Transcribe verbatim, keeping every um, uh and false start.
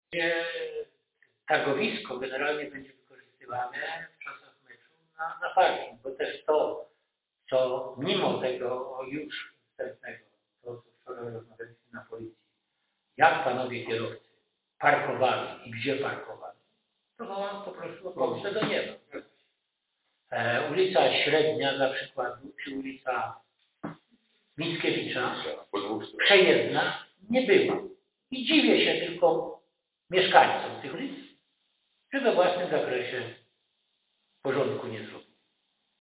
gdzie targowisko generalnie będzie wykorzystywane w czasach meczu na, na parking, bo też to, co mimo tego już wstępnego, to co wczoraj rozmawialiśmy na policji, jak panowie kierowcy parkowali i gdzie parkowali, to wołam po prostu o pomstę do nieba. E, ulica Średnia dla przykładu, czy ulica Mickiewicza, przejezdna, nie była. I dziwię się tylko mieszkańcom tych ulic, że we własnym zakresie porządku nie zrobią.